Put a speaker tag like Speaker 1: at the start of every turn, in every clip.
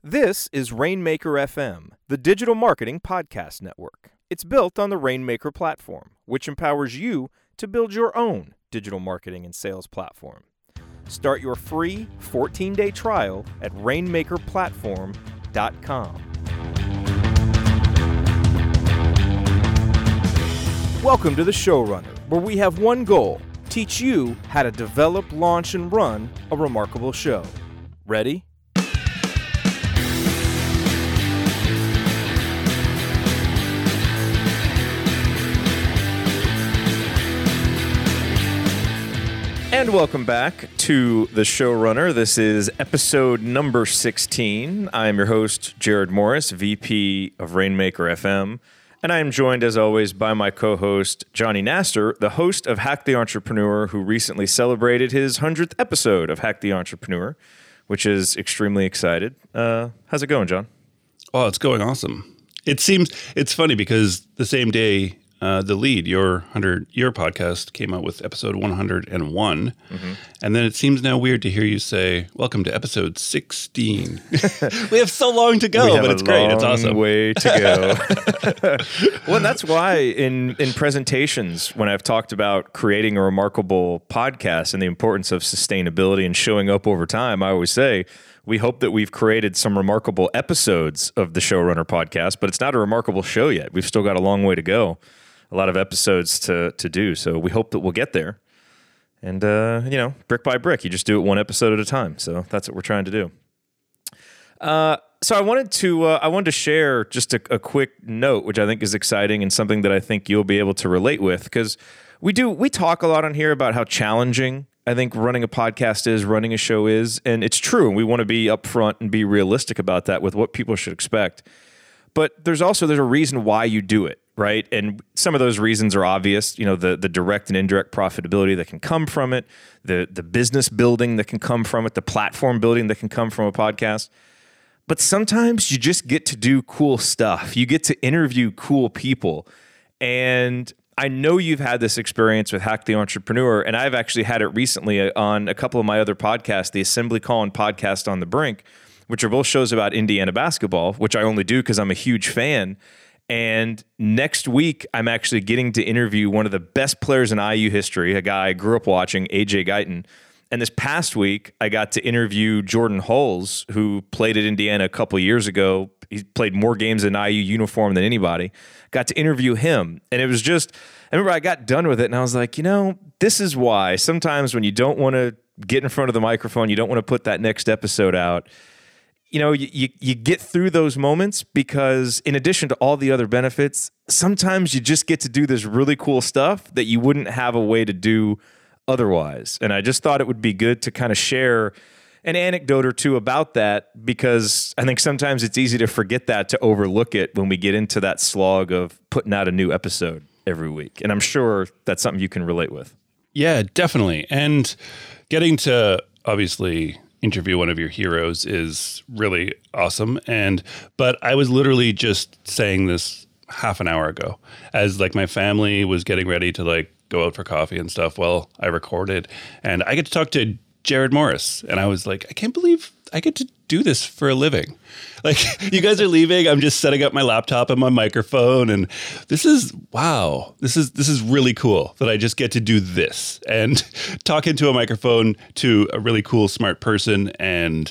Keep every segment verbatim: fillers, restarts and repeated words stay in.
Speaker 1: This is Rainmaker F M, the digital marketing podcast network. It's built on the Rainmaker platform, which empowers you to build your own digital marketing and sales platform. Start your free fourteen-day trial at rainmaker platform dot com. Welcome to the Showrunner, where we have one goal: teach you how to develop, launch, and run a remarkable show. Ready? And welcome back to The Showrunner. This is episode number sixteen. I am your host, Jared Morris, V P of Rainmaker F M. And I am joined, as always, by my co-host, Johnny Nastor, the host of Hack the Entrepreneur, who recently celebrated his hundredth episode of Hack the Entrepreneur, which is extremely excited. Uh, how's it going, John?
Speaker 2: Oh, it's going awesome. It seems, it's funny because the same day uh, the lead, your hundred, your podcast came out with episode one hundred one. Mm-hmm. And then it seems now weird to hear you say, welcome to episode sixteen. We have so long to go, but it's great. It's awesome.
Speaker 1: Way to go. Well, that's why in, in presentations, when I've talked about creating a remarkable podcast and the importance of sustainability and showing up over time, I always say, we hope that we've created some remarkable episodes of the Showrunner podcast, but it's not a remarkable show yet. We've still got a long way to go, a lot of episodes to to do. So we hope that we'll get there. And, uh, you know, brick by brick, you just do it one episode at a time. So that's what we're trying to do. Uh, so I wanted to uh, I wanted to share just a, a quick note, which I think is exciting and something that I think you'll be able to relate with, because we do we talk a lot on here about how challenging I think running a podcast is, running a show is, and it's true. We want to be upfront and be realistic about that with what people should expect. But there's also there's a reason why you do it, right? And some of those reasons are obvious. You know, the the direct and indirect profitability that can come from it, the the business building that can come from it, the platform building that can come from a podcast. But sometimes you just get to do cool stuff. You get to interview cool people. And I know you've had this experience with Hack the Entrepreneur, and I've actually had it recently on a couple of my other podcasts, the Assembly Call and Podcast on the Brink, which are both shows about Indiana basketball, which I only do because I'm a huge fan. And next week, I'm actually getting to interview one of the best players in I U history, a guy I grew up watching, A J Guyton. And this past week, I got to interview Jordan Hulls, who played at Indiana a couple years ago. He played more games in I U uniform than anybody. Got to interview him. And it was just, I remember I got done with it and I was like, you know, this is why sometimes when you don't want to get in front of the microphone, you don't want to put that next episode out, you know, you, you, you get through those moments because in addition to all the other benefits, sometimes you just get to do this really cool stuff that you wouldn't have a way to do otherwise. And I just thought it would be good to kind of share an anecdote or two about that, because I think sometimes it's easy to forget that, to overlook it when we get into that slog of putting out a new episode every week. And I'm sure that's something you can relate with.
Speaker 2: Yeah, definitely. And getting to obviously interview one of your heroes is really awesome. And but I was literally just saying this half an hour ago as like my family was getting ready to like go out for coffee and stuff while I recorded, and I get to talk to Jared Morris, and I was like, I can't believe I get to do this for a living. Like, you guys are leaving, I'm just setting up my laptop and my microphone, and this is, wow, this is this is really cool that I just get to do this and talk into a microphone to a really cool, smart person and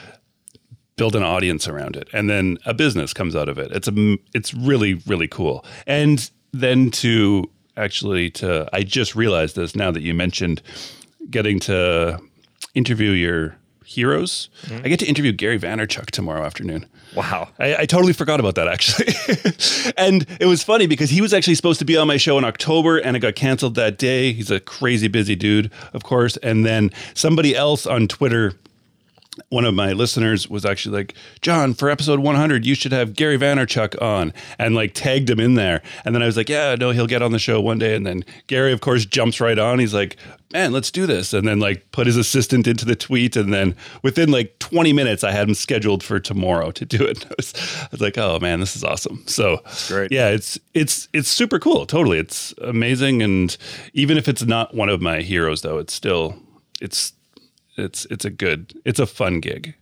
Speaker 2: build an audience around it. And then a business comes out of it. It's a, it's really, really cool. And then to actually to, I just realized this now that you mentioned getting to interview your heroes. Mm-hmm. I get to interview Gary Vaynerchuk tomorrow afternoon.
Speaker 1: Wow.
Speaker 2: I, I totally forgot about that, actually. And it was funny because he was actually supposed to be on my show in October and it got canceled that day. He's a crazy busy dude, of course. And then somebody else on Twitter, one of my listeners, was actually like, John, for episode one hundred, you should have Gary Vaynerchuk on, and like tagged him in there. And then I was like, yeah, no, he'll get on the show one day. And then Gary, of course, jumps right on. He's like, man, let's do this. And then like put his assistant into the tweet. And then within like twenty minutes, I had him scheduled for tomorrow to do it. I was, I was like, oh man, this is awesome. So
Speaker 1: great.
Speaker 2: Yeah, it's, it's, it's super cool. Totally. It's amazing. And even if it's not one of my heroes though, it's still, it's, It's it's a good, it's a fun gig.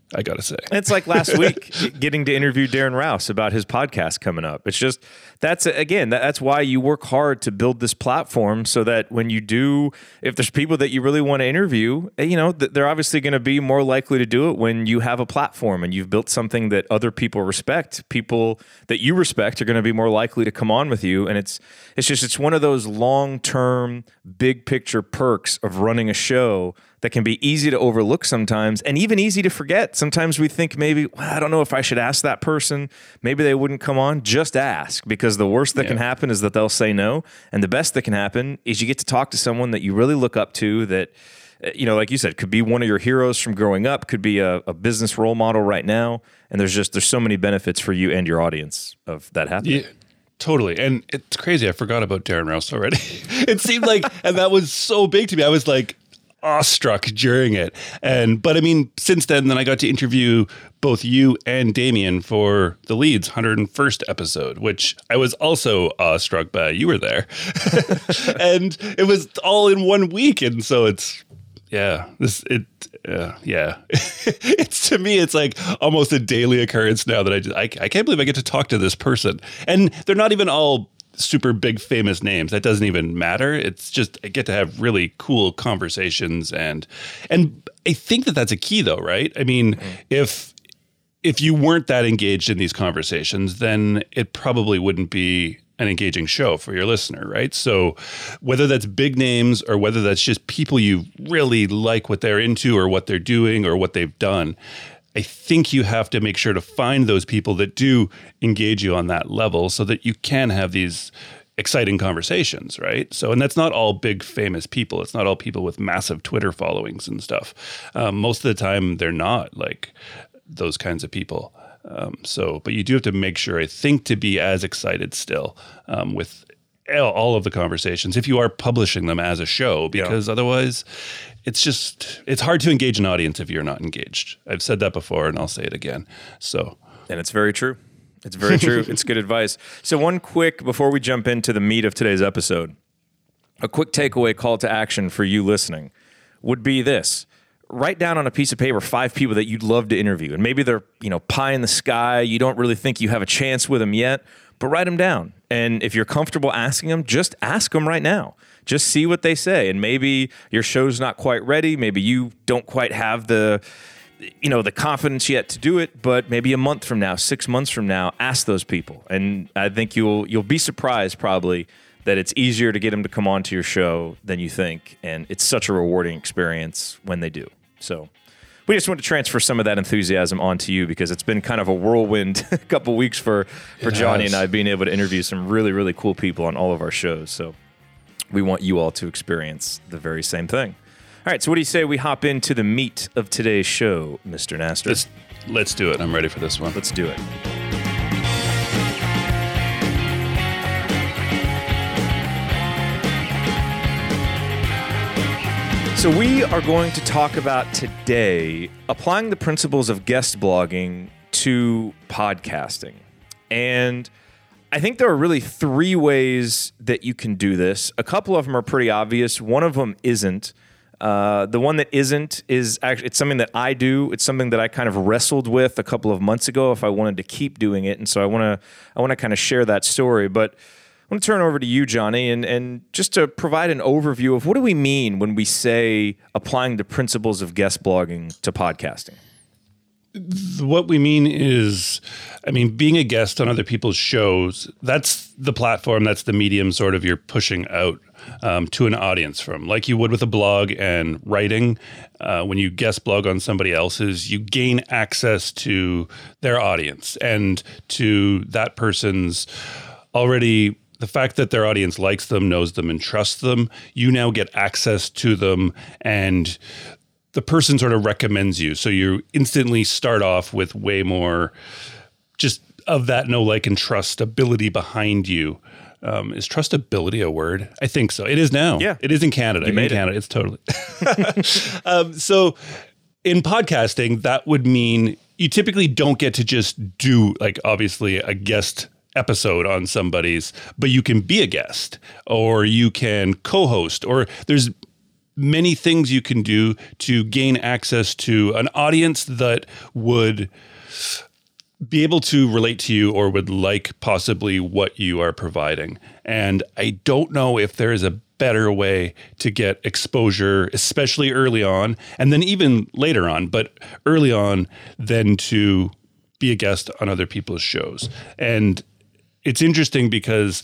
Speaker 2: I got to say.
Speaker 1: It's like last week getting to interview Darren Rouse about his podcast coming up. It's just, that's, again, that's why you work hard to build this platform so that when you do, if there's people that you really want to interview, you know, they're obviously going to be more likely to do it when you have a platform and you've built something that other people respect. People that you respect are going to be more likely to come on with you. And it's, it's just, it's one of those long-term, big picture perks of running a show that can be easy to overlook sometimes and even easy to forget. Sometimes we think maybe, well, I don't know if I should ask that person. Maybe they wouldn't come on. Just ask, because the worst that yeah. can happen is that they'll say no. And the best that can happen is you get to talk to someone that you really look up to that, you know, like you said, could be one of your heroes from growing up, could be a, a business role model right now. And there's just, there's so many benefits for you and your audience of that happening.
Speaker 2: Yeah. Totally. And it's crazy. I forgot about Darren Rouse already. It seemed like, and that was so big to me. I was like, awestruck during it. And but I mean, since then, then I got to interview both you and Damien for the Leeds one hundred first episode, which I was also awestruck by. You were there. And it was all in one week. And so it's, yeah, this, it, uh, yeah. It's, to me, it's like almost a daily occurrence now that I just, I, I can't believe I get to talk to this person. And they're not even all super big famous names. That doesn't even matter. It's just I get to have really cool conversations, and and I think that that's a key though, right? I mean, mm-hmm. if if you weren't that engaged in these conversations, then it probably wouldn't be an engaging show for your listener, right? So whether that's big names or whether that's just people you really like what they're into or what they're doing or what they've done, I think you have to make sure to find those people that do engage you on that level so that you can have these exciting conversations, right? So, and that's not all big famous people. It's not all people with massive Twitter followings and stuff. Um, most of the time, they're not like those kinds of people. Um, so, but you do have to make sure, I think, to be as excited still um, with all of the conversations if you are publishing them as a show, because yeah. otherwise it's just, it's hard to engage an audience if you're not engaged. I've said that before and I'll say it again. So,
Speaker 1: and it's very true. It's very true. It's good advice. So one quick, before we jump into the meat of today's episode, a quick takeaway call to action for you listening would be this. Write down on a piece of paper five people that you'd love to interview. And maybe they're, you know, pie in the sky. You don't really think you have a chance with them yet, but write them down. And if you're comfortable asking them, just ask them right now. Just see what they say. And maybe your show's not quite ready. Maybe you don't quite have the, you know, the confidence yet to do it, but maybe a month from now, six months from now, ask those people. And I think you'll you'll be surprised probably that it's easier to get them to come onto your show than you think. And it's such a rewarding experience when they do. So we just want to transfer some of that enthusiasm onto you because it's been kind of a whirlwind couple weeks for, for Johnny and I being able to interview some really, really cool people on all of our shows. So we want you all to experience the very same thing. All right, so what do you say we hop into the meat of today's show, Mister Nastor?
Speaker 2: Let's, let's do it. I'm ready for this one.
Speaker 1: Let's do it. So we are going to talk about today applying the principles of guest blogging to podcasting. And I think there are really three ways that you can do this. A couple of them are pretty obvious. One of them isn't. Uh, the one that isn't is actually, it's something that I do. It's something that I kind of wrestled with a couple of months ago if I wanted to keep doing it. And so I want to I want to kind of share that story. But I want to turn over to you, Johnny, and, and just to provide an overview of what do we mean when we say applying the principles of guest blogging to podcasting?
Speaker 2: What we mean is, I mean, being a guest on other people's shows, that's the platform, that's the medium sort of you're pushing out um, to an audience from. Like you would with a blog and writing, uh, when you guest blog on somebody else's, you gain access to their audience and to that person's already... The fact that their audience likes them, knows them, and trusts them, you now get access to them, and the person sort of recommends you. So you instantly start off with way more just of that know, like, and trust ability behind you. Um, is trustability a word? I think so. It is now.
Speaker 1: Yeah.
Speaker 2: It is in Canada.
Speaker 1: You made
Speaker 2: in Canada. It. It's totally. um, so in podcasting, that would mean you typically don't get to just do, like, obviously a guest episode on somebody's, but you can be a guest or you can co-host, or there's many things you can do to gain access to an audience that would be able to relate to you or would like possibly what you are providing. And I don't know if there is a better way to get exposure, especially early on, and then even later on, but early on, than to be a guest on other people's shows. And it's interesting because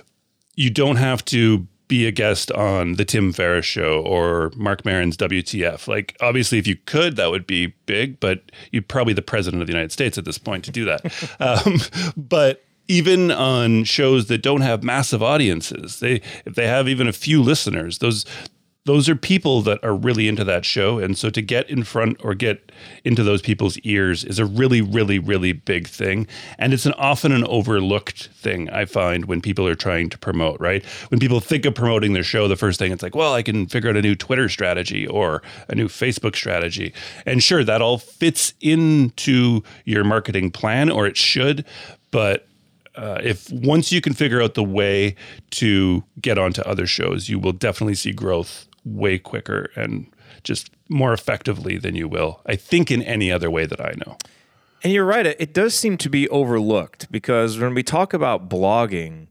Speaker 2: you don't have to be a guest on the Tim Ferriss Show or Marc Maron's W T F. Like, obviously, if you could, that would be big, but you're probably the president of the United States at this point to do that. um, but even on shows that don't have massive audiences, they if they have even a few listeners, those those are people that are really into that show. And so to get in front or get into those people's ears is a really, really, really big thing. And it's an often an overlooked thing, I find, when people are trying to promote, right? When people think of promoting their show, the first thing it's like, well, I can figure out a new Twitter strategy or a new Facebook strategy. And sure, that all fits into your marketing plan, or it should. But Uh, if once you can figure out the way to get onto other shows, you will definitely see growth way quicker and just more effectively than you will, I think, in any other way that I know.
Speaker 1: And you're right. It does seem to be overlooked because when we talk about blogging,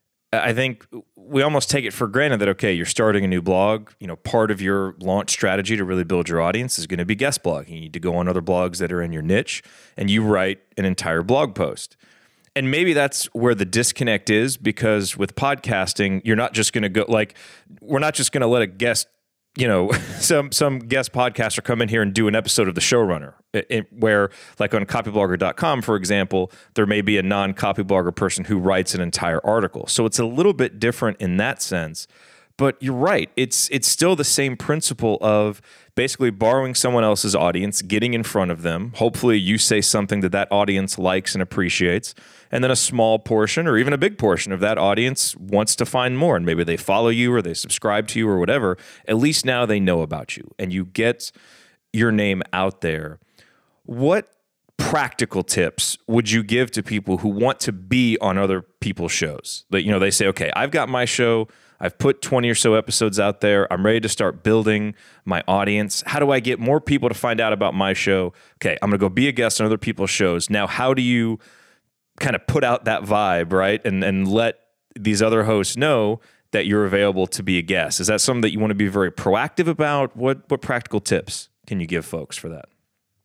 Speaker 1: I think we almost take it for granted that, okay, you're starting a new blog. You know, part of your launch strategy to really build your audience is going to be guest blogging. You need to go on other blogs that are in your niche and you write an entire blog post. And maybe that's where the disconnect is, because with podcasting, you're not just going to go like, we're not just going to let a guest, you know, some some guest podcaster come in here and do an episode of The Showrunner, it, it, where like on copyblogger dot com, for example, there may be a non-copyblogger person who writes an entire article. So it's a little bit different in that sense. But you're right. It's it's still the same principle of basically borrowing someone else's audience, getting in front of them. Hopefully you say something that that audience likes and appreciates. And then a small portion or even a big portion of that audience wants to find more. And maybe they follow you or they subscribe to you or whatever. At least now they know about you and you get your name out there. What practical tips would you give to people who want to be on other people's shows? That, you know, they say, okay, I've got my show. I've put twenty or so episodes out there. I'm ready to start building my audience. How do I get more people to find out about my show? Okay, I'm going to go be a guest on other people's shows. Now, how do you kind of put out that vibe, right? And and let these other hosts know that you're available to be a guest. Is that something that you want to be very proactive about? What what practical tips can you give folks for that?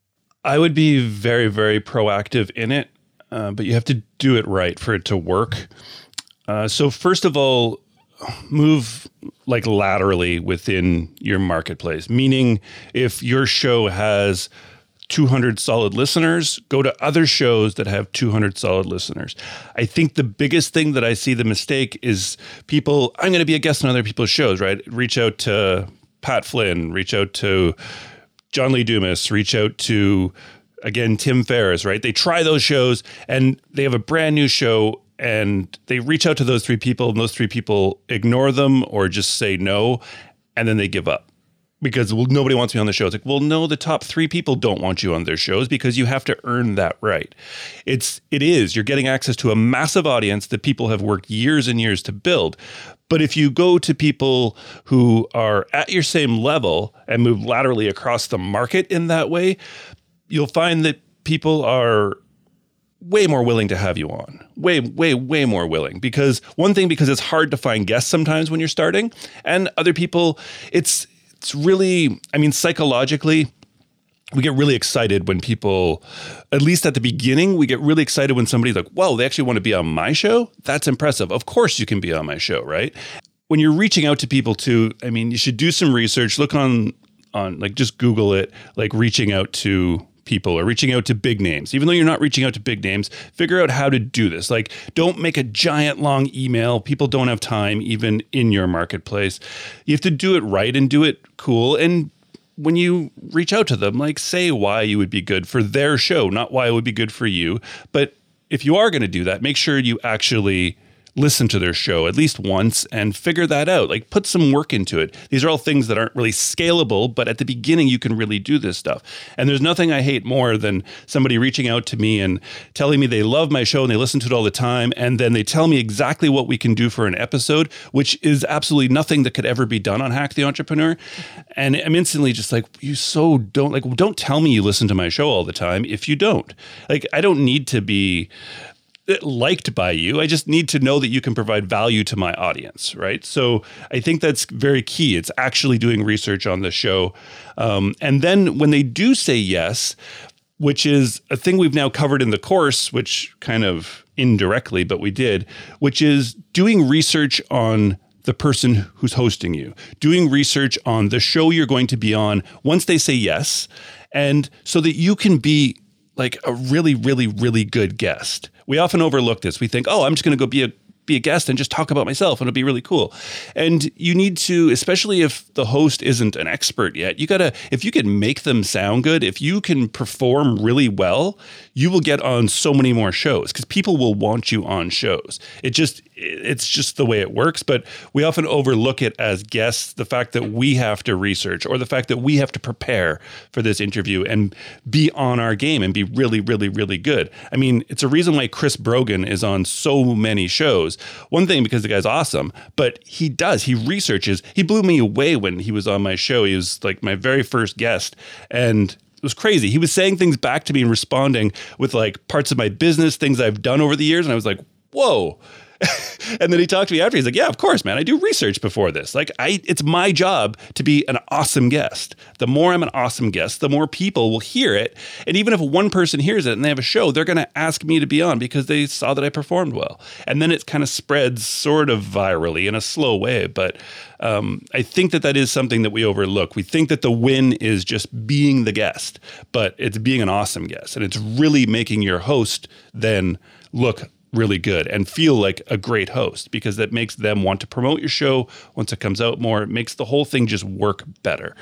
Speaker 2: I would be very, very proactive in it, uh, but you have to do it right for it to work. Uh, so first of all, move like laterally within your marketplace, meaning if your show has two hundred solid listeners, go to other shows that have two hundred solid listeners. I think the biggest thing that I see the mistake is people, I'm going to be a guest on other people's shows, right? Reach out to Pat Flynn, reach out to John Lee Dumas, reach out to, again, Tim Ferriss, right? They try those shows and they have a brand new show and they reach out to those three people and those three people ignore them or just say no, and then they give up. Because, well, nobody wants me on the show. It's like, well, no, the top three people don't want you on their shows because you have to earn that right. It's, it is, you're getting access to a massive audience that people have worked years and years to build. But if you go to people who are at your same level and move laterally across the market in that way, you'll find that people are way more willing to have you on. Way, way, way more willing. Because one thing, because it's hard to find guests sometimes when you're starting, and other people, it's, It's really, I mean, psychologically, we get really excited when people, at least at the beginning, we get really excited when somebody's like, whoa, they actually want to be on my show? That's impressive. Of course you can be on my show, right? When you're reaching out to people too, I mean, you should do some research. Look on, on like, just Google it, like reaching out to people or reaching out to big names. Even though you're not reaching out to big names, figure out how to do this. Like, don't make a giant long email. People don't have time, even in your marketplace. You have to do it right and do it cool. And when you reach out to them, like, say why you would be good for their show, not why it would be good for you. But if you are going to do that, make sure you actually listen to their show at least once and figure that out. Like, put some work into it. These are all things that aren't really scalable, but at the beginning you can really do this stuff. And there's nothing I hate more than somebody reaching out to me and telling me they love my show and they listen to it all the time, and then they tell me exactly what we can do for an episode, which is absolutely nothing that could ever be done on Hack the Entrepreneur. And I'm instantly just like, you so don't like, don't tell me you listen to my show all the time if you don't. Like, I don't need to be liked by you. I just need to know that you can provide value to my audience, right? So I think that's very key. It's actually doing research on the show. Um, and then when they do say yes, which is a thing we've now covered in the course, which kind of indirectly, but we did, which is doing research on the person who's hosting you, doing research on the show you're going to be on once they say yes, and so that you can be like a really, really, really good guest. We often overlook this. We think, oh, I'm just going to go be a be a guest and just talk about myself and it'll be really cool. And you need to, especially if the host isn't an expert yet, you gotta, if you can make them sound good, if you can perform really well, you will get on so many more shows because people will want you on shows. It just, it's just the way it works. But we often overlook it as guests, the fact that we have to research or the fact that we have to prepare for this interview and be on our game and be really, really, really good. I mean, it's a reason why Chris Brogan is on so many shows. One thing, because the guy's awesome, but he does, he researches. He blew me away when he was on my show. He was like my very first guest, and it was crazy. He was saying things back to me and responding with like parts of my business, things I've done over the years. And I was like, whoa. And then he talked to me after. He's like, yeah, of course, man. I do research before this. Like, I, it's my job to be an awesome guest. The more I'm an awesome guest, the more people will hear it. And even if one person hears it and they have a show, they're going to ask me to be on because they saw that I performed well. And then it kind of spreads sort of virally in a slow way. But um, I think that that is something that we overlook. We think that the win is just being the guest, but it's being an awesome guest. And it's really making your host then look really good and feel like a great host, because that makes them want to promote your show once it comes out more. It makes the whole thing just work better.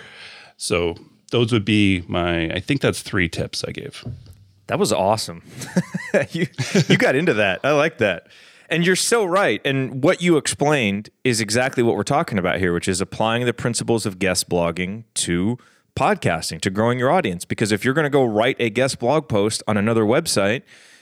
Speaker 2: So those would be my, I think that's three tips I gave.
Speaker 1: That was awesome. you you got into that. I like that. And you're so right. And what you explained is exactly what we're talking about here, which is applying the principles of guest blogging to podcasting, to growing your audience. Because if you're going to go write a guest blog post on another website,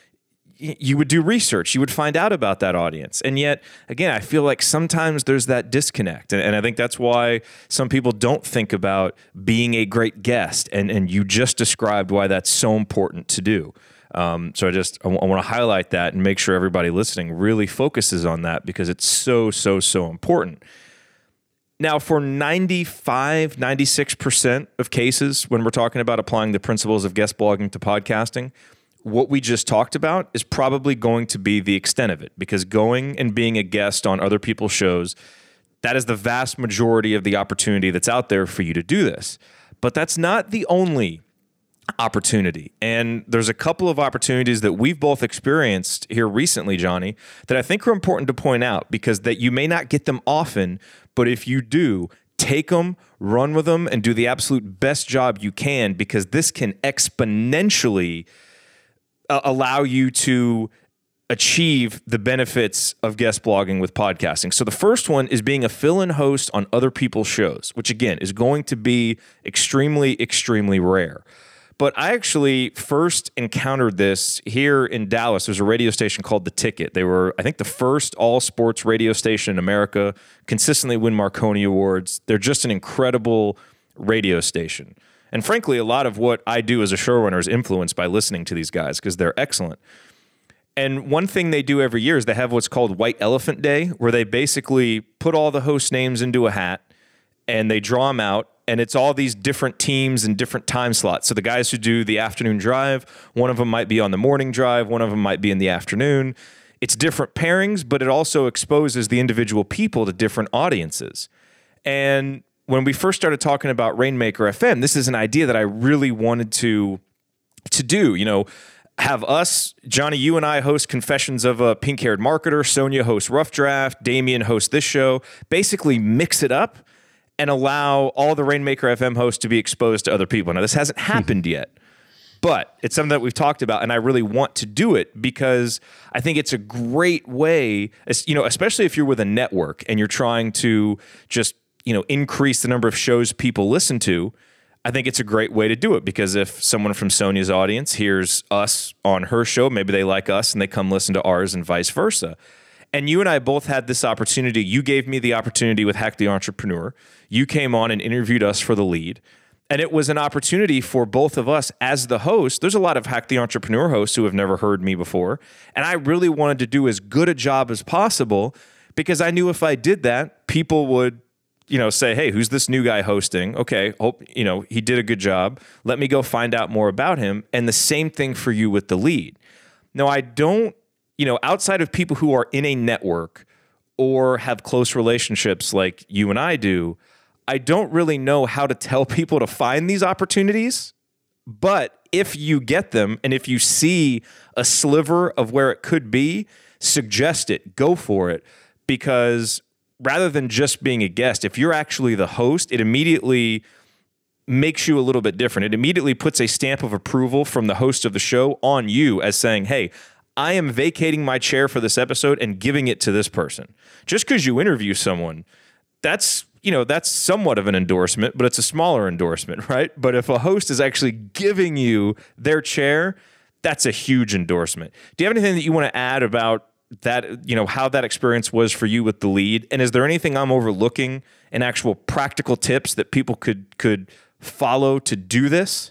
Speaker 1: you would do research. You would find out about that audience. And yet, again, I feel like sometimes there's that disconnect. And, and I think that's why some people don't think about being a great guest. And, and you just described why that's so important to do. Um, so I just, I, w- I want to highlight that and make sure everybody listening really focuses on that, because it's so, so, so important. Now, for ninety-five, ninety-six percent of cases, when we're talking about applying the principles of guest blogging to podcasting, what we just talked about is probably going to be the extent of it, because going and being a guest on other people's shows, that is the vast majority of the opportunity that's out there for you to do this. But that's not the only opportunity. And there's a couple of opportunities that we've both experienced here recently, Johnny, that I think are important to point out, because that you may not get them often, but if you do, take them, run with them, and do the absolute best job you can, because this can exponentially Uh, allow you to achieve the benefits of guest blogging with podcasting. So the first one is being a fill-in host on other people's shows, which again is going to be extremely, extremely rare. But I actually first encountered this here in Dallas. There's a radio station called The Ticket. They were, I think, the first all-sports radio station in America, consistently win Marconi Awards. They're just an incredible radio station. And frankly, a lot of what I do as a showrunner is influenced by listening to these guys, because they're excellent. And one thing they do every year is they have what's called White Elephant Day, where they basically put all the host names into a hat and they draw them out. And it's all these different teams and different time slots. So the guys who do the afternoon drive, one of them might be on the morning drive, one of them might be in the afternoon. It's different pairings, but it also exposes the individual people to different audiences. And when we first started talking about Rainmaker F M, this is an idea that I really wanted to, to do. You know, have us, Johnny, you and I host Confessions of a Pink-Haired Marketer, Sonia hosts Rough Draft, Damien hosts this show, basically mix it up and allow all the Rainmaker F M hosts to be exposed to other people. Now, this hasn't happened yet, But it's something that we've talked about, and I really want to do it because I think it's a great way, you know, especially if you're with a network and you're trying to just, you know, increase the number of shows people listen to. I think it's a great way to do it because if someone from Sonia's audience hears us on her show, maybe they like us and they come listen to ours and vice versa. And you and I both had this opportunity. You gave me the opportunity with Hack the Entrepreneur. You came on and interviewed us for The Lead. And it was an opportunity for both of us as the host. There's a lot of Hack the Entrepreneur hosts who have never heard me before. And I really wanted to do as good a job as possible because I knew if I did that, people would, you know, say, hey, who's this new guy hosting? Okay, hope, you know, he did a good job. Let me go find out more about him. And the same thing for you with The Lead. Now, I don't, you know, outside of people who are in a network or have close relationships like you and I do, I don't really know how to tell people to find these opportunities. But if you get them and if you see a sliver of where it could be, suggest it, go for it, because rather than just being a guest, if you're actually the host, it immediately makes you a little bit different. It immediately puts a stamp of approval from the host of the show on you as saying, hey, I am vacating my chair for this episode and giving it to this person. Just because you interview someone, that's, you know, that's somewhat of an endorsement, but it's a smaller endorsement, right? But if a host is actually giving you their chair, that's a huge endorsement. Do you have anything that you want to add about that, you know, how that experience was for you with The Lead? And is there anything I'm overlooking in actual practical tips that people could could follow to do this?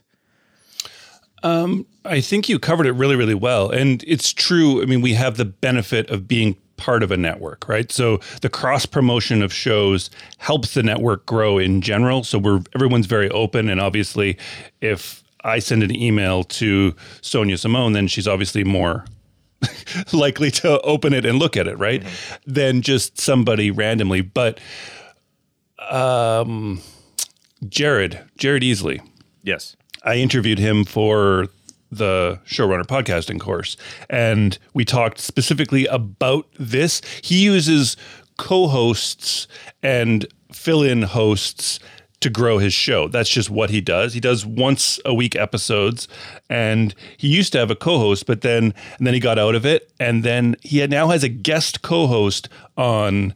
Speaker 2: Um, I think you covered it really, really well. And it's true. I mean, we have the benefit of being part of a network, right? So the cross promotion of shows helps the network grow in general. So we're everyone's very open. And obviously, if I send an email to Sonia Simone, then she's obviously more likely to open it and look at it, right? Mm-hmm. Than just somebody randomly. But um, Jared, Jared Easley.
Speaker 1: Yes.
Speaker 2: I interviewed him for the Showrunner podcasting course, and we talked specifically about this. He uses co-hosts and fill-in hosts to grow his show. That's just what he does. He does once a week episodes, and he used to have a co-host, but then and then he got out of it, and then he now has a guest co-host on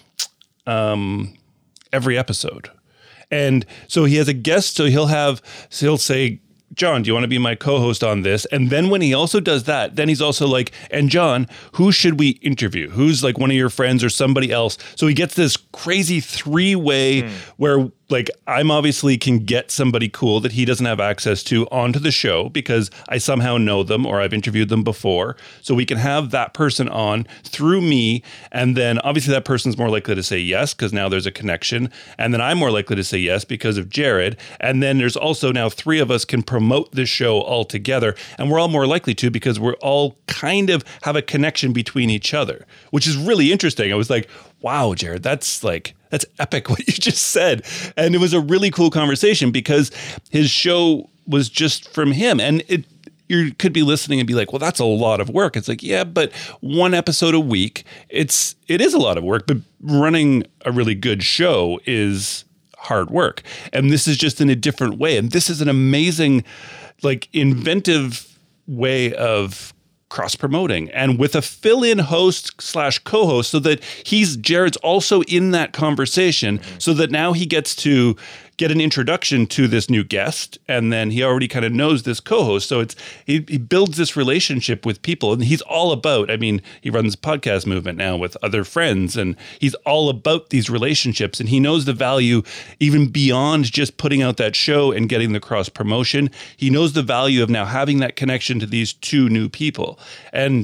Speaker 2: um, every episode. And so he has a guest, so he'll have so he'll say, John, do you want to be my co-host on this? And then when he also does that, then he's also like, and John, who should we interview? Who's like one of your friends or somebody else? So he gets this crazy three-way mm. where like I'm obviously can get somebody cool that he doesn't have access to onto the show because I somehow know them or I've interviewed them before. So we can have that person on through me. And then obviously that person's more likely to say yes because now there's a connection. And then I'm more likely to say yes because of Jared. And then there's also now three of us can promote this show all together. And we're all more likely to because we're all kind of have a connection between each other, which is really interesting. I was like, wow, Jared, that's like, that's epic what you just said. And it was a really cool conversation because his show was just from him. And it you could be listening and be like, well, that's a lot of work. It's like, yeah, but one episode a week, it's it is a lot of work. But running a really good show is hard work. And this is just in a different way. And this is an amazing, like, inventive way of cross-promoting and with a fill-in host slash co-host so that he's Jared's also in that conversation mm-hmm. so that now he gets to get an introduction to this new guest and then he already kind of knows this co-host. So it's he, he builds this relationship with people and he's all about, I mean, he runs podcast movement now with other friends and he's all about these relationships and he knows the value even beyond just putting out that show and getting the cross promotion. He knows the value of now having that connection to these two new people. And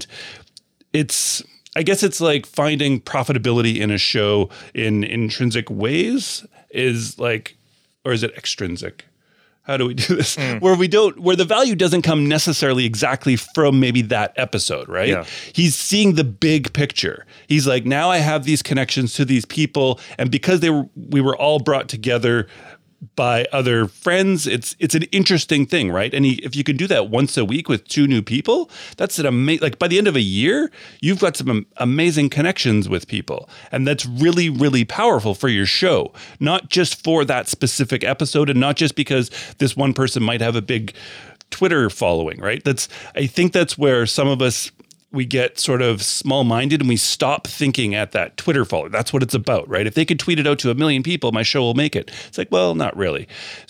Speaker 2: it's, I guess it's like finding profitability in a show in intrinsic ways is like, or is it extrinsic? How do we do this? Mm. Where we don't, where the value doesn't come necessarily exactly from maybe that episode, right? Yeah. He's seeing the big picture. He's like, now I have these connections to these people, and because they were, we were all brought together by other friends, it's it's an interesting thing, right? And he, if you can do that once a week with two new people, that's an amazing, like by the end of a year, you've got some am- amazing connections with people. And that's really, really powerful for your show, not just for that specific episode and not just because this one person might have a big Twitter following, right? That's, I think that's where some of us, we get sort of small-minded and we stop thinking at that Twitter follower. That's what it's about, right? If they could tweet it out to a million people, my show will make it. It's like, well, not really.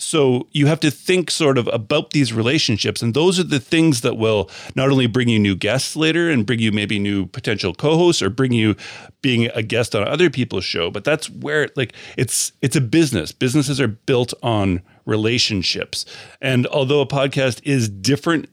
Speaker 2: So you have to think sort of about these relationships. And those are the things that will not only bring you new guests later and bring you maybe new potential co-hosts or bring you being a guest on other people's show, but that's where like it's it's a business. Businesses are built on relationships. And although a podcast is different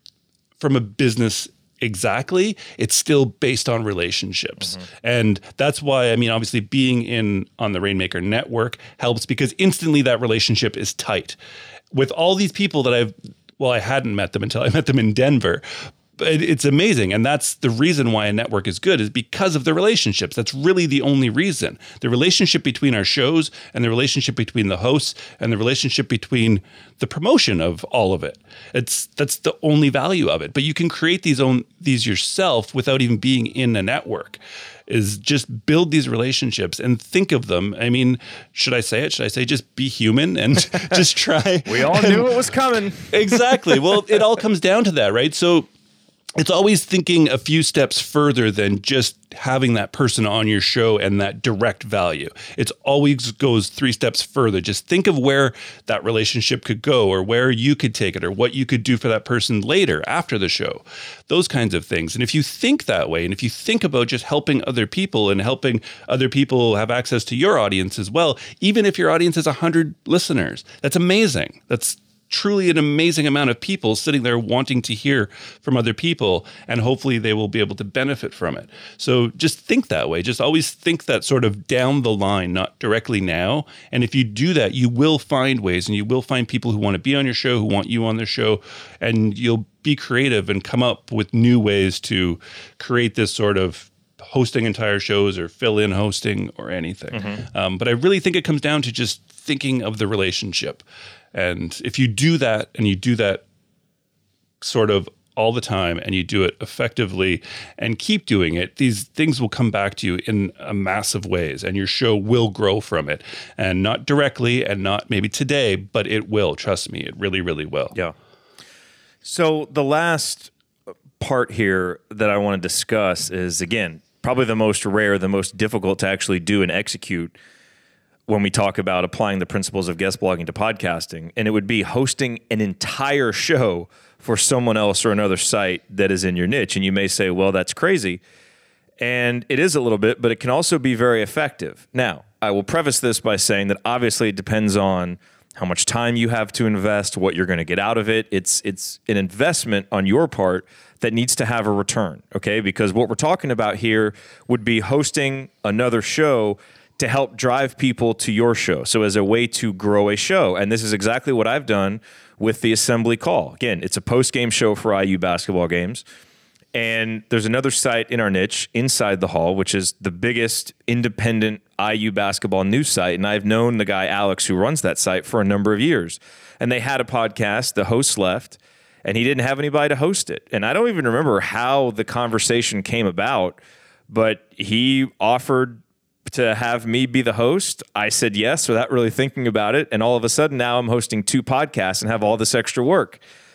Speaker 2: from a business exactly, it's still based on relationships. Mm-hmm. And that's why, I mean, obviously being in on the Rainmaker network helps because instantly that relationship is tight. With all these people that I've, well, I hadn't met them until I met them in Denver. But it's amazing. And that's the reason why a network is good is because of the relationships. That's really the only reason. The relationship between our shows and the relationship between the hosts and the relationship between the promotion of all of it. It's that's the only value of it. But you can create these own these yourself without even being in a network. Is just build these relationships and think of them. I mean, should I say it? Should I say just be human and just try?
Speaker 1: We all knew it was coming.
Speaker 2: Exactly. Well, it all comes down to that, right? So it's always thinking a few steps further than just having that person on your show and that direct value. It always goes three steps further. Just think of where that relationship could go or where you could take it or what you could do for that person later after the show, those kinds of things. And if you think that way, and if you think about just helping other people and helping other people have access to your audience as well, even if your audience is one hundred listeners, that's amazing. That's truly an amazing amount of people sitting there wanting to hear from other people, and hopefully they will be able to benefit from it. So just think that way. Just always think that sort of down the line, not directly now. And if you do that, you will find ways and you will find people who want to be on your show, who want you on their show, and you'll be creative and come up with new ways to create this sort of hosting entire shows or fill in hosting or anything. Mm-hmm. Um, but I really think it comes down to just thinking of the relationship. And if you do that and you do that sort of all the time and you do it effectively and keep doing it, these things will come back to you in a massive ways and your show will grow from it. And not directly and not maybe today, but it will. Trust me, it really, really will.
Speaker 1: Yeah. So the last part here that I want to discuss is, again, probably the most rare, the most difficult to actually do and execute when we talk about applying the principles of guest blogging to podcasting, and it would be hosting an entire show for someone else or another site that is in your niche. And you may say, well, that's crazy. And it is a little bit, but it can also be very effective. Now, I will preface this by saying that obviously it depends on how much time you have to invest, what you're going to get out of it. It's it's an investment on your part that needs to have a return, okay? Because what we're talking about here would be hosting another show to help drive people to your show. So as a way to grow a show. And this is exactly what I've done with the Assembly Call. Again, it's a post-game show for I U basketball games. And there's another site in our niche, Inside the Hall, which is the biggest independent I U basketball news site. And I've known the guy, Alex, who runs that site for a number of years. And they had a podcast, the host left, and he didn't have anybody to host it. And I don't even remember how the conversation came about, but he offered to have me be the host. I said yes without really thinking about it. And all of a sudden now I'm hosting two podcasts and have all this extra work.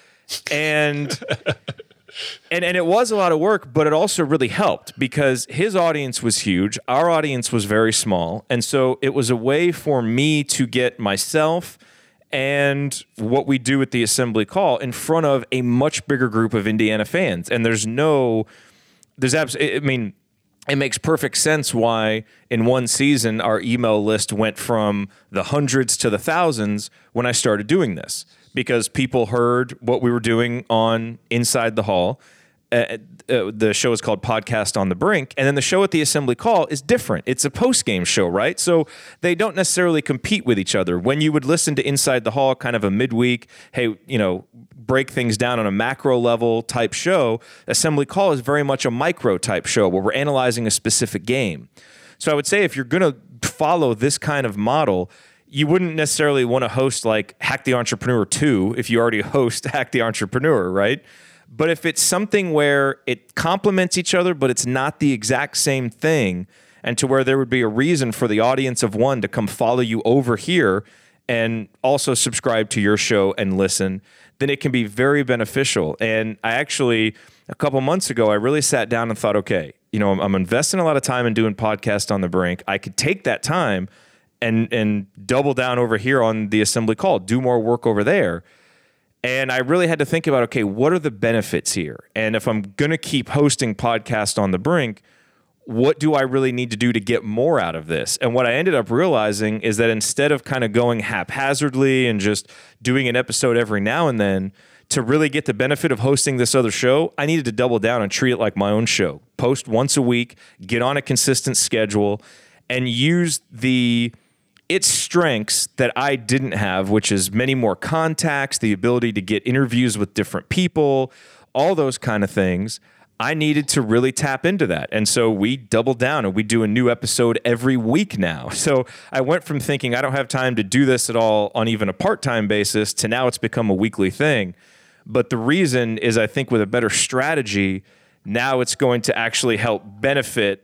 Speaker 1: And and and it was a lot of work, but it also really helped because his audience was huge. Our audience was very small. And so it was a way for me to get myself and what we do at the Assembly Call in front of a much bigger group of Indiana fans. And there's no, there's absolutely, I mean, it makes perfect sense why in one season our email list went from the hundreds to the thousands when I started doing this, because people heard what we were doing on Inside the Hall. Uh, uh, the show is called Podcast on the Brink, and then the show at the Assembly Call is different. It's a post-game show, right? So they don't necessarily compete with each other. When you would listen to Inside the Hall, kind of a midweek, hey, you know, break things down on a macro level type show, Assembly Call is very much a micro type show where we're analyzing a specific game. So I would say if you're going to follow this kind of model, you wouldn't necessarily want to host like Hack the Entrepreneur two if you already host Hack the Entrepreneur, right? But if it's something where it complements each other, but it's not the exact same thing, and to where there would be a reason for the audience of one to come follow you over here and also subscribe to your show and listen, then it can be very beneficial. And I actually, a couple months ago, I really sat down and thought, okay, you know, I'm, I'm investing a lot of time in doing Podcast on the Brink. I could take that time and and double down over here on the Assembly Call, do more work over there. And I really had to think about, okay, what are the benefits here? And if I'm going to keep hosting Podcast on the Brink, what do I really need to do to get more out of this? And what I ended up realizing is that instead of kind of going haphazardly and just doing an episode every now and then, to really get the benefit of hosting this other show, I needed to double down and treat it like my own show. Post once a week, get on a consistent schedule, and use the its strengths that I didn't have, which is many more contacts, the ability to get interviews with different people, all those kind of things. I needed to really tap into that. And so we doubled down and we do a new episode every week now. So I went from thinking I don't have time to do this at all on even a part-time basis to now it's become a weekly thing. But the reason is I think with a better strategy, now it's going to actually help benefit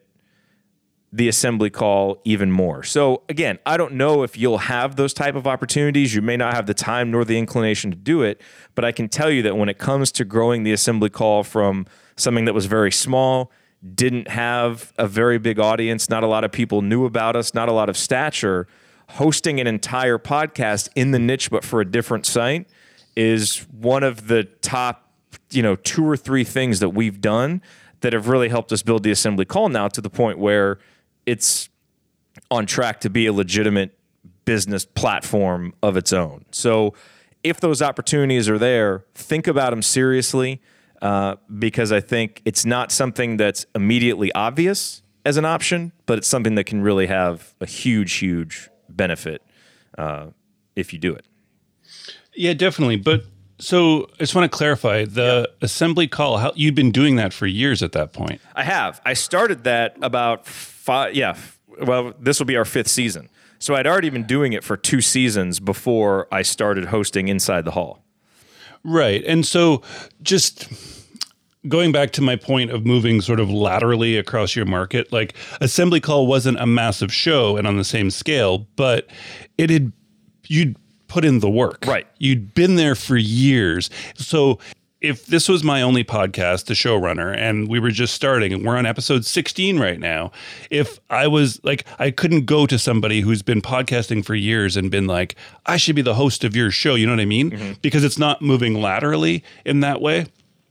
Speaker 1: the Assembly Call even more. So again, I don't know if you'll have those type of opportunities. You may not have the time nor the inclination to do it, but I can tell you that when it comes to growing the Assembly Call from something that was very small, didn't have a very big audience, not a lot of people knew about us, not a lot of stature, hosting an entire podcast in the niche but for a different site is one of the top, you know, two or three things that we've done that have really helped us build the Assembly Call now to the point where it's on track to be a legitimate business platform of its own. So if those opportunities are there, think about them seriously uh, because I think it's not something that's immediately obvious as an option, but it's something that can really have a huge, huge benefit uh, if you do it.
Speaker 2: Yeah, definitely. But so I just want to clarify the yeah. Assembly Call. How, you've been doing that for years at that point.
Speaker 1: I have. I started that about five. Yeah. Well, this will be our fifth season. So I'd already been doing it for two seasons before I started hosting Inside the Hall.
Speaker 2: Right. And so just going back to my point of moving sort of laterally across your market, like Assembly Call wasn't a massive show and on the same scale, but it had, you'd put in the work.
Speaker 1: Right.
Speaker 2: You'd been there for years. So if this was my only podcast, the showrunner, and we were just starting and we're on episode sixteen right now, if I was like, I couldn't go to somebody who's been podcasting for years and been like, I should be the host of your show. You know what I mean? Mm-hmm. Because it's not moving laterally in that way.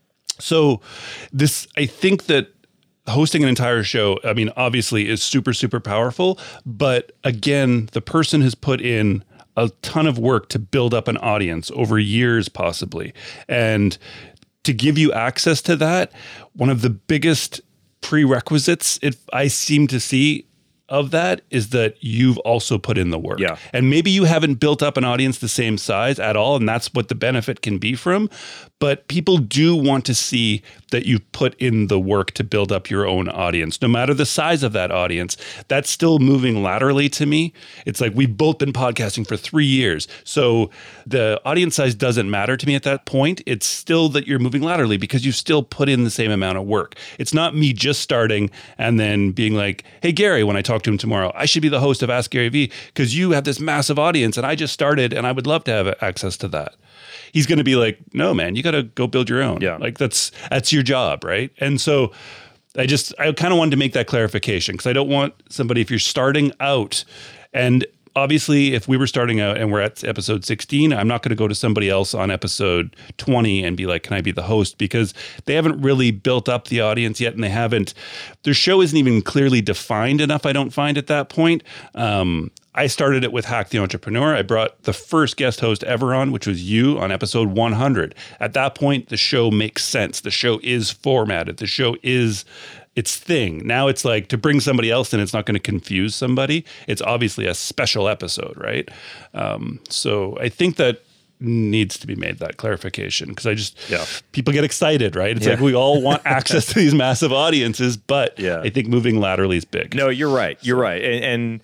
Speaker 2: So this, I think that hosting an entire show, I mean, obviously is super, super powerful. But again, the person has put in a ton of work to build up an audience over years, possibly. And to give you access to that, one of the biggest prerequisites if I seem to see of that is that you've also put in the work.
Speaker 1: Yeah.
Speaker 2: And maybe you haven't built up an audience the same size at all, and that's what the benefit can be from. But people do want to see that you've put in the work to build up your own audience, no matter the size of that audience. That's still moving laterally to me. It's like we've both been podcasting for three years. So the audience size doesn't matter to me at that point. It's still that you're moving laterally because you still put in the same amount of work. It's not me just starting and then being like, hey, Gary, when I talk to him tomorrow, I should be the host of Ask Gary Vee because you have this massive audience and I just started and I would love to have access to that. He's going to be like, no, man, you got to go build your own.
Speaker 1: Yeah.
Speaker 2: Like that's, that's your job. Right. And so I just, I kind of wanted to make that clarification because I don't want somebody, if you're starting out, and obviously if we were starting out and we're at episode sixteen, I'm not going to go to somebody else on episode twenty and be like, can I be the host? Because they haven't really built up the audience yet. And they haven't, their show isn't even clearly defined enough. I don't find at that point. Um, I started it with Hack the Entrepreneur. I brought the first guest host ever on, which was you on episode one hundred. At that point, the show makes sense. The show is formatted. The show is its thing. Now it's like to bring somebody else in, it's not going to confuse somebody. It's obviously a special episode, right? Um, so I think that needs to be made, that clarification, because I just,
Speaker 1: yeah.
Speaker 2: people get excited, right? It's
Speaker 1: yeah.
Speaker 2: like we all want access to these massive audiences, but
Speaker 1: yeah.
Speaker 2: I think moving laterally is big.
Speaker 1: No, you're right. You're so. right. And, and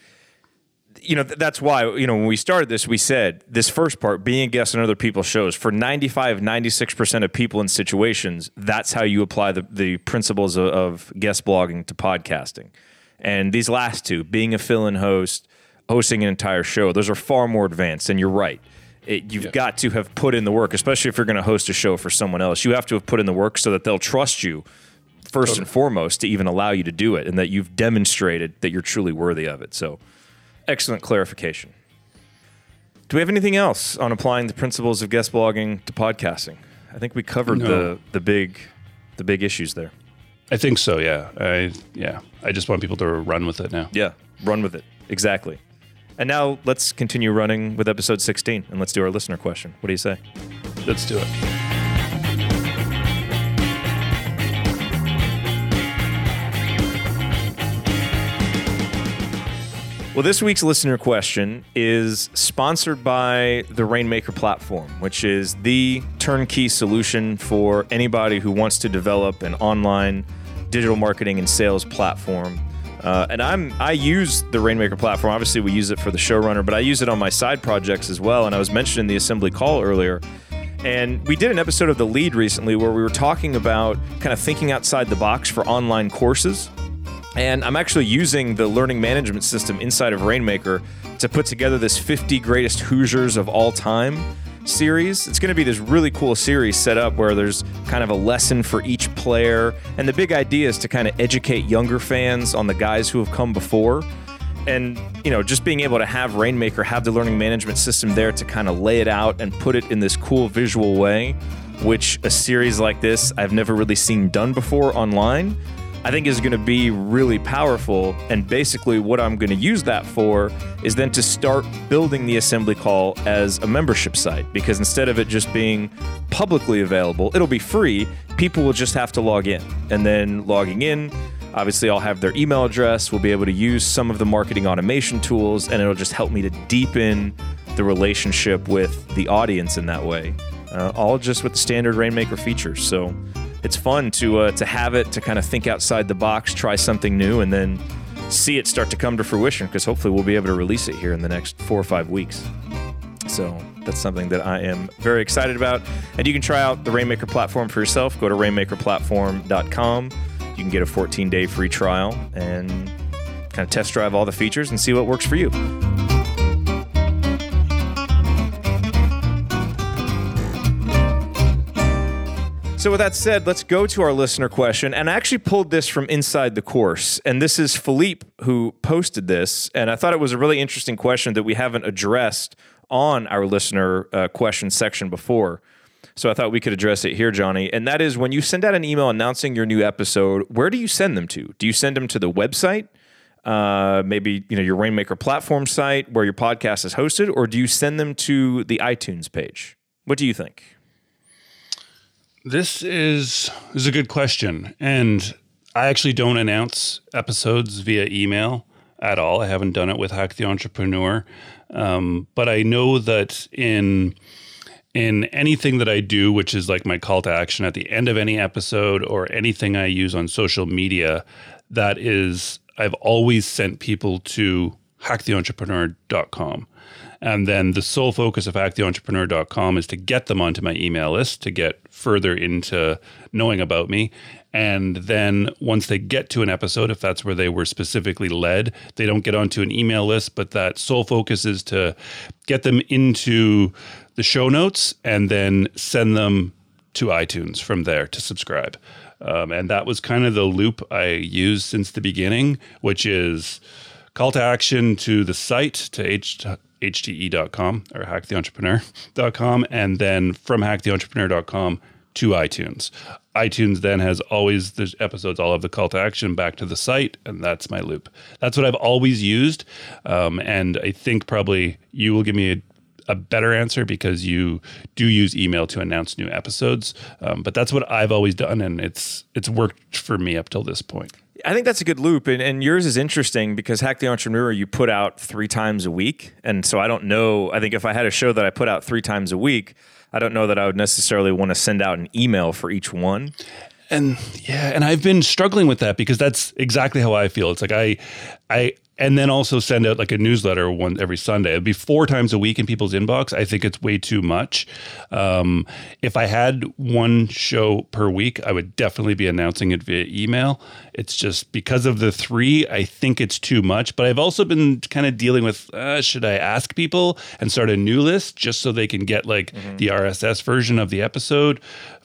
Speaker 1: you know, th- that's why, you know, when we started this, we said this first part, being a guest on other people's shows, for ninety-five, ninety-six percent of people in situations, that's how you apply the, the principles of, of guest blogging to podcasting. And these last two, being a fill-in host, hosting an entire show, those are far more advanced. And you're right. It, you've
Speaker 2: Yeah.
Speaker 1: got to have put in the work, especially if you're going to host a show for someone else. You have to have put in the work so that they'll trust you first
Speaker 2: Totally.
Speaker 1: and foremost to even allow you to do it, and that you've demonstrated that you're truly worthy of it. So, excellent clarification. Do we have anything else on applying the principles of guest blogging to podcasting? I think we covered
Speaker 2: No.
Speaker 1: the the big the big issues there.
Speaker 2: I think so. Yeah. I yeah. I just want people to run with it now.
Speaker 1: Yeah, run with it. Exactly. And now let's continue running with episode sixteen, and let's do our listener question. What do you say?
Speaker 2: Let's do it.
Speaker 1: Well, this week's listener question is sponsored by the Rainmaker platform, which is the turnkey solution for anybody who wants to develop an online digital marketing and sales platform. Uh, and I'm I use the Rainmaker platform. Obviously, we use it for the showrunner, but I use it on my side projects as well. And I was mentioning the assembly call earlier. And we did an episode of The Lead recently where we were talking about kind of thinking outside the box for online courses. And I'm actually using the learning management system inside of Rainmaker to put together this fifty greatest Hoosiers of all time series. It's going to be this really cool series set up where there's kind of a lesson for each player. And the big idea is to kind of educate younger fans on the guys who have come before. And, you know, just being able to have Rainmaker have the learning management system there to kind of lay it out and put it in this cool visual way, which a series like this I've never really seen done before online, I think is going to be really powerful. And basically what I'm going to use that for is then to start building the assembly call as a membership site, because instead of it just being publicly available, it'll be free. People will just have to log in, and then logging in, obviously I'll have their email address. We'll be able to use some of the marketing automation tools, and it'll just help me to deepen the relationship with the audience in that way, uh, all just with the standard Rainmaker features. So it's fun to uh, to have it, to kind of think outside the box, try something new, and then see it start to come to fruition, because hopefully we'll be able to release it here in the next four or five weeks. So that's something that I am very excited about. And you can try out the Rainmaker platform for yourself. Go to rainmaker platform dot com. You can get a fourteen day free trial and kind of test drive all the features and see what works for you. So with that said, let's go to our listener question. And I actually pulled this from inside the course. And this is Philippe who posted this. And I thought it was a really interesting question that we haven't addressed on our listener uh, question section before. So I thought we could address it here, Johnny. And that is, when you send out an email announcing your new episode, where do you send them to? Do you send them to the website? Uh, maybe, you know, your Rainmaker platform site where your podcast is hosted, or do you send them to the iTunes page? What do you think?
Speaker 2: This is, this is a good question. And I actually don't announce episodes via email at all. I haven't done it with Hack the Entrepreneur. Um, but I know that in in anything that I do, which is like my call to action at the end of any episode or anything I use on social media, that is, I've always sent people to hack the entrepreneur dot com. And then the sole focus of hack the entrepreneur dot com is to get them onto my email list, to get further into knowing about me. And then once they get to an episode, if that's where they were specifically led, they don't get onto an email list, but that sole focus is to get them into the show notes and then send them to iTunes from there to subscribe. Um, and that was kind of the loop I used since the beginning, which is call to action to the site, to H- HTE dot com or hack the entrepreneur dot com, and then from hack the entrepreneur dot com to iTunes. iTunes then has always the episodes, all of the call to action back to the site, and that's my loop. That's what I've always used, um, and I think probably you will give me a, a better answer because you do use email to announce new episodes, um, but that's what I've always done, and it's it's worked for me up till this point.
Speaker 1: I think that's a good loop, and, and yours is interesting because Hack the Entrepreneur you put out three times a week, and so I don't know. I think if I had a show that I put out three times a week, I don't know that I would necessarily want to send out an email for each one.
Speaker 2: And yeah, and I've been struggling with that because that's exactly how I feel. It's like I, I, and then also send out like a newsletter one every Sunday. It'd be four times a week in people's inbox. I think it's way too much. Um, if I had one show per week, I would definitely be announcing it via email. It's just because of the three, I think it's too much. But I've also been kind of dealing with, uh, should I ask people and start a new list just so they can get like mm-hmm. the R S S version of the episode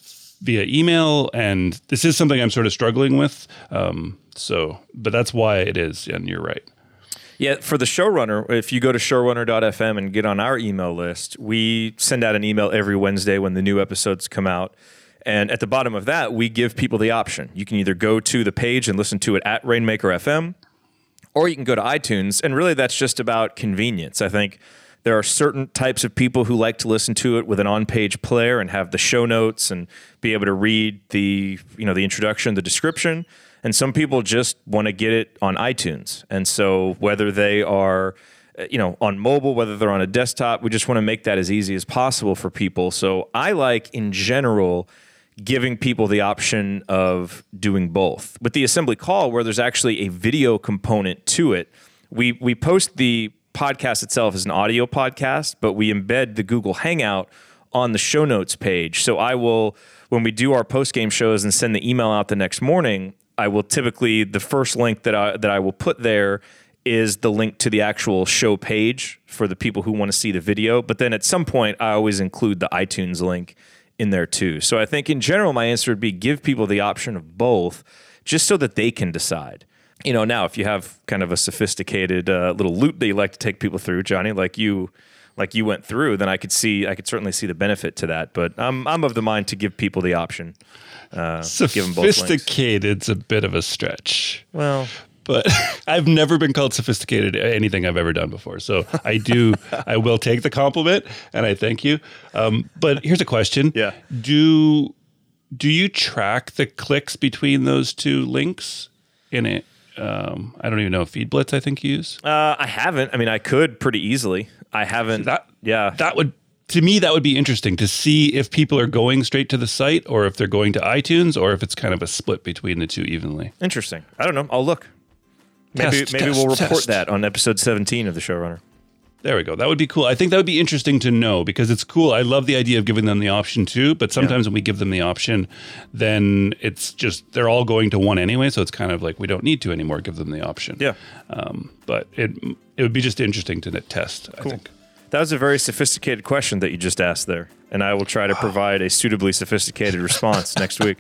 Speaker 2: via email? And this is something I'm sort of struggling with. Um, so, but that's why it is. And you're right.
Speaker 1: Yeah, for the showrunner, if you go to showrunner dot f m and get on our email list, we send out an email every Wednesday when the new episodes come out. And at the bottom of that, we give people the option. You can either go to the page and listen to it at Rainmaker F M, or you can go to iTunes. And really, that's just about convenience. I think there are certain types of people who like to listen to it with an on-page player and have the show notes and be able to read the, you know, the introduction, the description. And some people just want to get it on iTunes. And so whether they are, you know, on mobile, whether they're on a desktop, we just want to make that as easy as possible for people. So I like, in general, giving people the option of doing both. With the Assembly Call, where there's actually a video component to it, we we post the podcast itself as an audio podcast, but we embed the Google Hangout on the show notes page. So I will, when we do our post-game shows and send the email out the next morning, I will typically, the first link that I that I will put there is the link to the actual show page for the people who want to see the video. But then at some point, I always include the iTunes link in there too. So I think in general, my answer would be give people the option of both, just so that they can decide. You know, now if you have kind of a sophisticated uh, little loop that you like to take people through, Johnny, like you like you went through, then I could see I could certainly see the benefit to that. But I'm I'm of the mind to give people the option. Uh,
Speaker 2: Sophisticated's a bit of a stretch.
Speaker 1: Well,
Speaker 2: but I've never been called sophisticated at anything I've ever done before. So I do, I will take the compliment, and I thank you. Um, but here's a question.
Speaker 1: Yeah.
Speaker 2: Do, do you track the clicks between those two links in it? Um, I don't even know, FeedBlitz, I think you use?
Speaker 1: Uh, I haven't. I mean, I could pretty easily. I haven't.
Speaker 2: So that,
Speaker 1: yeah.
Speaker 2: That would, to me, that would be interesting to see if people are going straight to the site or if they're going to iTunes or if it's kind of a split between the two evenly.
Speaker 1: Interesting. I don't know. I'll look. Maybe
Speaker 2: Test,
Speaker 1: maybe
Speaker 2: test,
Speaker 1: we'll report
Speaker 2: test.
Speaker 1: that on episode seventeen of the Showrunner.
Speaker 2: There we go. That would be cool. I think that would be interesting to know because it's cool. I love the idea of giving them the option too, but sometimes yeah. when we give them the option, then it's just, they're all going to one anyway. So it's kind of like, we don't need to anymore give them the option.
Speaker 1: Yeah.
Speaker 2: Um, but it it would be just interesting to test,
Speaker 1: cool.
Speaker 2: I think.
Speaker 1: That was a very sophisticated question that you just asked there. And I will try to provide a suitably sophisticated response next week.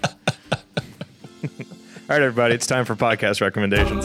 Speaker 1: All right, everybody, it's time for podcast recommendations.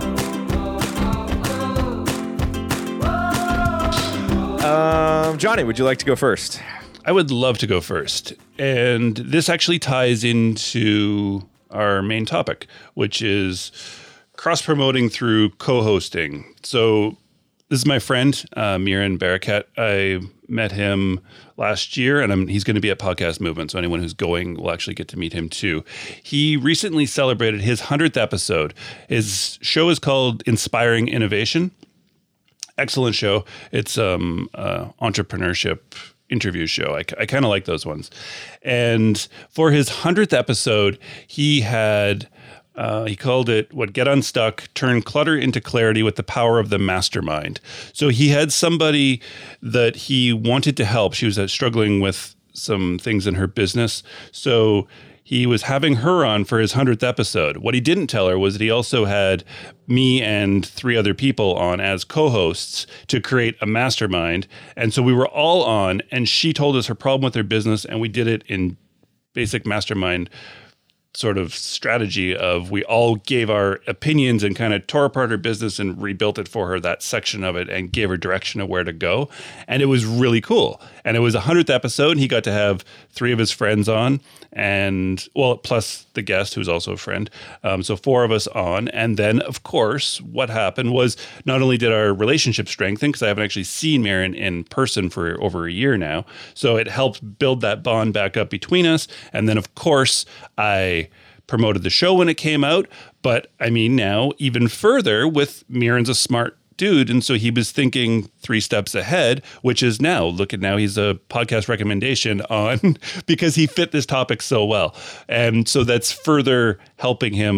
Speaker 1: Um, Johnny, would you like to go first?
Speaker 2: I would love to go first. And this actually ties into our main topic, which is cross-promoting through co-hosting. So this is my friend, uh, Miran Barakat. I met him last year, and I'm, he's going to be at Podcast Movement, so anyone who's going will actually get to meet him too. He recently celebrated his hundredth episode. His show is called Inspiring Innovation. Excellent show. It's um uh, entrepreneurship interview show. I, I kind of like those ones. And for his hundredth episode, he had, uh, he called it, what, Get Unstuck, Turn Clutter into Clarity with the Power of the Mastermind. So he had somebody that he wanted to help. She was uh, struggling with some things in her business. So he was having her on for his hundredth episode. What he didn't tell her was that he also had me and three other people on as co-hosts to create a mastermind. And so we were all on, and she told us her problem with her business, and we did it in basic mastermind sort of strategy of we all gave our opinions and kind of tore apart her business and rebuilt it for her, that section of it, and gave her direction of where to go. And it was really cool. And it was a hundredth episode, and he got to have three of his friends on, and well, plus the guest who's also a friend. Um, so four of us on. And then, of course, what happened was not only did our relationship strengthen, because I haven't actually seen Miran in person for over a year now, so it helped build that bond back up between us. And then, of course, I promoted the show when it came out. But I mean, now even further with Miran's a smart dude. And so he was thinking three steps ahead, which is now, look at now, he's a podcast recommendation on because he fit this topic so well. And so that's further helping him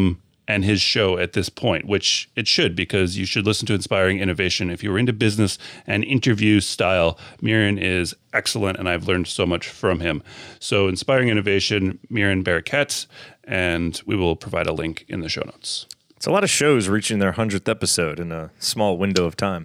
Speaker 2: and his show at this point, which it should, because you should listen to Inspiring Innovation. If you were into business and interview style, Miran is excellent, and I've learned so much from him. So Inspiring Innovation, Miran Barakat, and we will provide a link in the show notes.
Speaker 1: It's a lot of shows reaching their hundredth episode in a small window of time.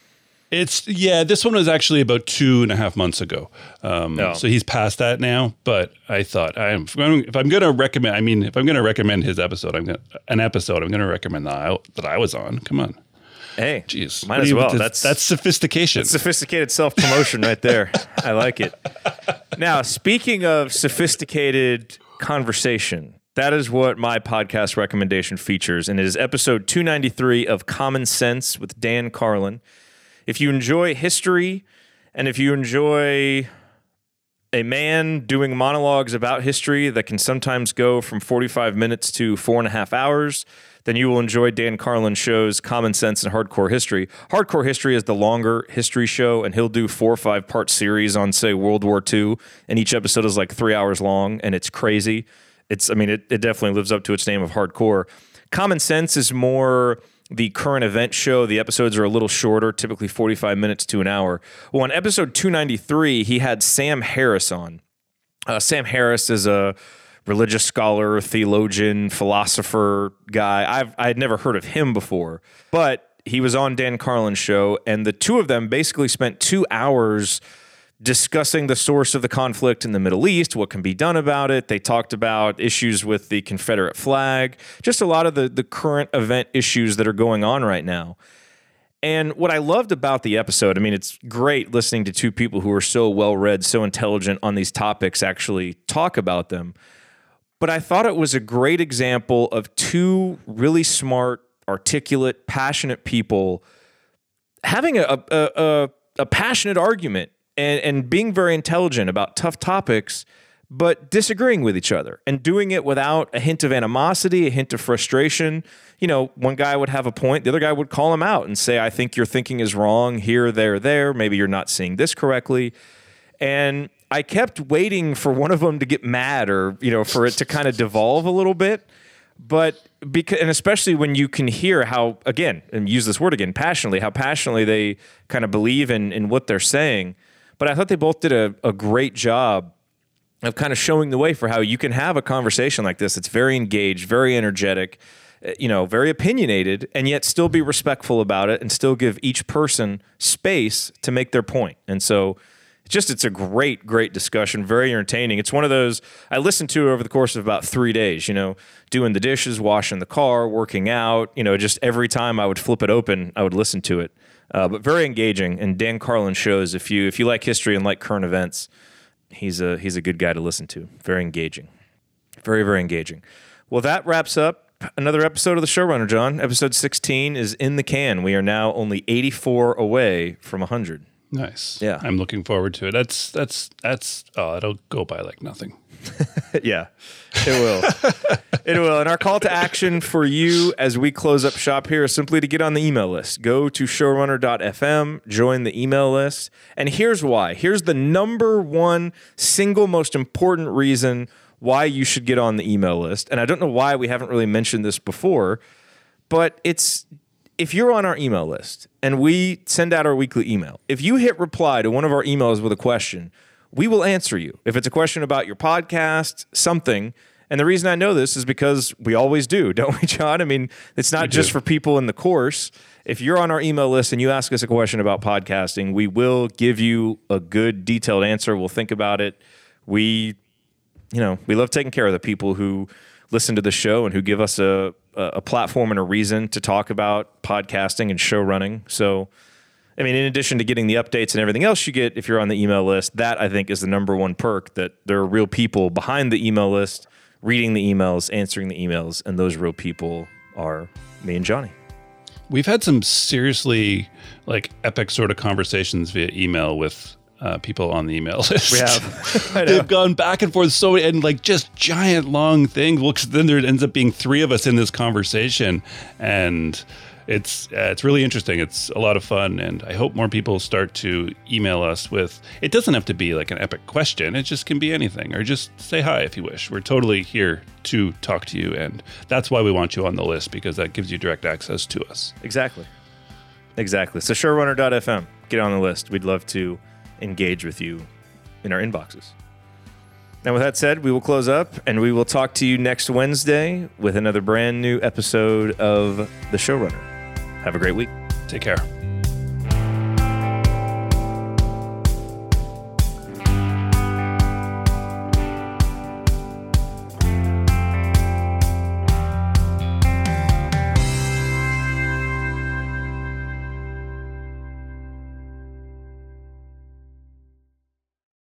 Speaker 2: It's yeah. This one was actually about two and a half months ago, um,
Speaker 1: Oh.
Speaker 2: so he's past that now. But I thought I am if I'm going to recommend. I mean, if I'm going to recommend his episode, I'm going an episode. I'm going to recommend that I, that I was on. Come on,
Speaker 1: Hey,
Speaker 2: jeez,
Speaker 1: might
Speaker 2: What
Speaker 1: as
Speaker 2: do you-
Speaker 1: well.
Speaker 2: That's
Speaker 1: That's
Speaker 2: that's sophistication.
Speaker 1: sophisticated self-promotion right there. I like it. Now, speaking of sophisticated conversation, that is what my podcast recommendation features, and it is episode two ninety-three of Common Sense with Dan Carlin. If you enjoy history, and if you enjoy a man doing monologues about history that can sometimes go from forty-five minutes to four and a half hours, then you will enjoy Dan Carlin's shows Common Sense and Hardcore History. Hardcore History is the longer history show, and he'll do four or five part series on, say, World War Two, and each episode is like three hours long, and it's crazy. It's, I mean, it, it definitely lives up to its name of hardcore. Common Sense is more the current event show. The episodes are a little shorter, typically forty-five minutes to an hour. Well, on episode two ninety-three, he had Sam Harris on. Uh, Sam Harris is a religious scholar, theologian, philosopher guy. I've I had never heard of him before, but he was on Dan Carlin's show, and the two of them basically spent two hours discussing the source of the conflict in the Middle East, what can be done about it. They talked about issues with the Confederate flag, just a lot of the, the current event issues that are going on right now. And what I loved about the episode, I mean, it's great listening to two people who are so well-read, so intelligent on these topics actually talk about them. But I thought it was a great example of two really smart, articulate, passionate people having a, a, a, a passionate argument and, and being very intelligent about tough topics, but disagreeing with each other and doing it without a hint of animosity, a hint of frustration. You know, one guy would have a point, the other guy would call him out and say, I think your thinking is wrong here, there, there. Maybe you're not seeing this correctly. And I kept waiting for one of them to get mad or, you know, for it to kind of devolve a little bit. But because, and especially when you can hear how, again, and use this word again, passionately, how passionately they kind of believe in, in what they're saying. But I thought they both did a, a great job of kind of showing the way for how you can have a conversation like this. It's very engaged, very energetic, you know, very opinionated, and yet still be respectful about it and still give each person space to make their point. And so it's just, it's a great, great discussion, very entertaining. It's one of those I listened to over the course of about three days, you know, doing the dishes, washing the car, working out, you know, just every time I would flip it open, I would listen to it. Uh, but very engaging, and Dan Carlin shows, if you if you like history and like current events, he's a he's a good guy to listen to. Very engaging. Very, very engaging. Well, that wraps up another episode of The Showrunner, John. Episode sixteen is in the can. We are now only eighty-four away from one hundred.
Speaker 2: Nice.
Speaker 1: Yeah.
Speaker 2: I'm looking forward to it. That's, that's, that's, oh, it'll go by like nothing.
Speaker 1: Yeah, it will. It will. And our call to action for you as we close up shop here is simply to get on the email list. Go to showrunner dot f m, join the email list. And here's why. Here's the number one single most important reason why you should get on the email list. And I don't know why we haven't really mentioned this before, but it's, if you're on our email list and we send out our weekly email, if you hit reply to one of our emails with a question, we will answer you. If it's a question about your podcast, something. And the reason I know this is because we always do, don't we, John? I mean, it's not just for people in the course. If you're on our email list and you ask us a question about podcasting, we will give you a good, detailed answer. We'll think about it. We, you know, we love taking care of the people who listen to the show and who give us a, a platform and a reason to talk about podcasting and show running. So, I mean, in addition to getting the updates and everything else you get if you're on the email list, that I think is the number one perk, that there are real people behind the email list, reading the emails, answering the emails, and those real people are me and Johnny.
Speaker 2: We've had some seriously like epic sort of conversations via email with uh, people on the email list.
Speaker 1: We have. I know.
Speaker 2: They've gone back and forth so and like just giant long things. Well, 'cause then there ends up being three of us in this conversation, and it's uh, it's really interesting. It's a lot of fun, and I hope more people start to email us with. It doesn't have to be like an epic question. It just can be anything, or just say hi if you wish. We're totally here to talk to you, and that's why we want you on the list, because that gives you direct access to us.
Speaker 1: Exactly. Exactly. So showrunner dot f m, get on the list. We'd love to engage with you in our inboxes. And with that said, we will close up, and we will talk to you next Wednesday with another brand new episode of The Showrunner. Have a great week.
Speaker 2: Take care.